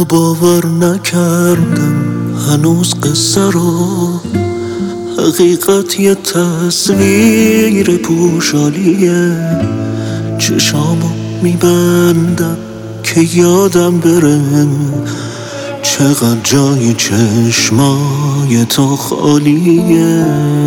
باور نکردم هنوز قصه رو، حقیقت یه تصویر پوشالیه. چشامو میبندم که یادم بره چقدر جای چشمای تو خالیه.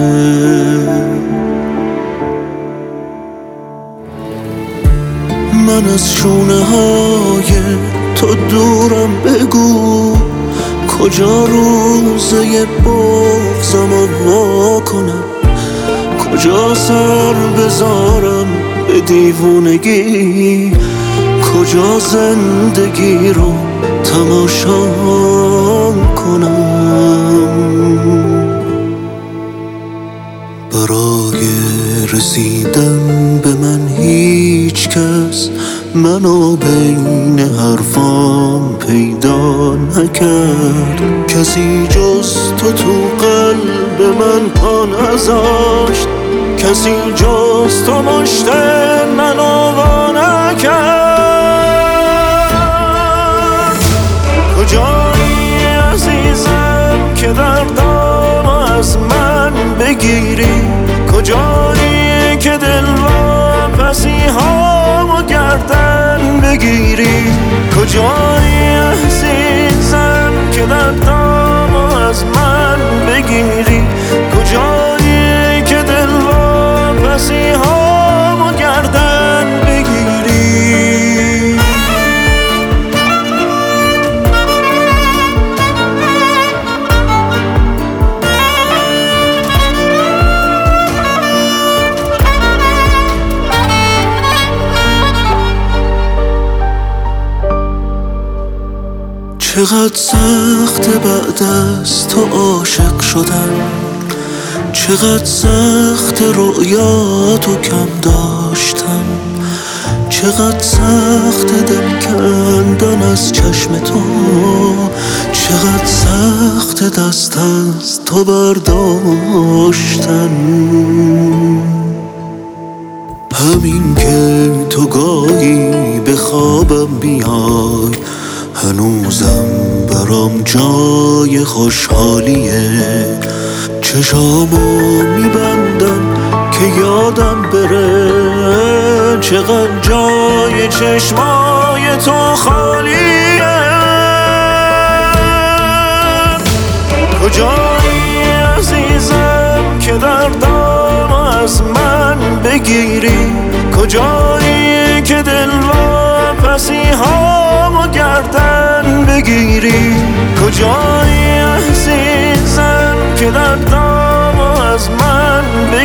من از شونه های تو دورم، بگو کجا روزه بغضم رو وا کنم، کجا سر بذارم به دیوونگی، کجا زندگی رو تماشا کنم. برای رسیدن به من هیچ کس منو بین حرفام پیدا نکرد، کسی جز تو قلب من پا نذاشت، کسی جز تو مشت منو وا نکرد. کجایی عزیزم که دردامو از من بگیری، کجایی که دل واپسی هامو گردن بگیری، کجایی عزیزم که دردامو از من بگیری، کجایی که دل واپسی هامو گردن بگیری. چقدر سخت بعد از تو عاشق شدن، چقدر سخت رؤیاتو کم داشتن، چقدر سخت دل کندن از چشم تو، چقدر سخت دست از تو برداشتن. همین که تو گاهی به خوابم بیای هنوزم برام جای خوشحالیه. چشامو میبندم که یادم بره چقدر جای چشمای تو خالیه. کجایی عزیزم که دردامو از من بگیری، کجایی که دل واپسی هامو گردن بگیری، کجایی عزیزم که دردامو از من